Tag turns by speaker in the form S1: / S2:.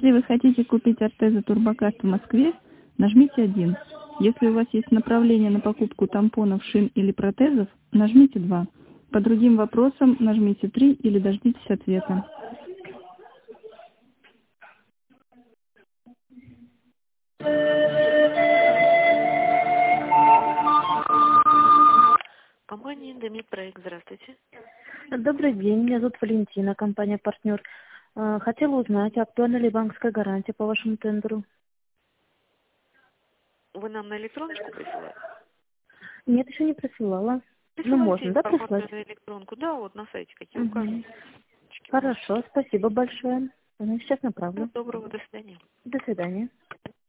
S1: Если вы хотите купить ортезы Турбокарт в Москве, нажмите 1. Если у вас есть направление на покупку тампонов, шин или протезов, нажмите 2. По другим вопросам нажмите 3 или дождитесь ответа.
S2: Компания Индомедпроект, здравствуйте.
S3: Добрый день, меня зовут Валентина, компания «Партнер». Хотела узнать, актуальна ли банковская гарантия по вашему тендеру?
S2: Вы нам на электроночку присылали?
S3: Нет, еще не присылала. Ну,
S2: Присылайте
S3: можно, да,
S2: информацию
S3: прислать?
S2: на электронку. Да, вот на сайте какие
S3: Угу.
S2: указаны.
S3: Хорошо, спасибо большое. Сейчас
S2: Всего
S3: направлю.
S2: доброго, до свидания.
S3: До свидания.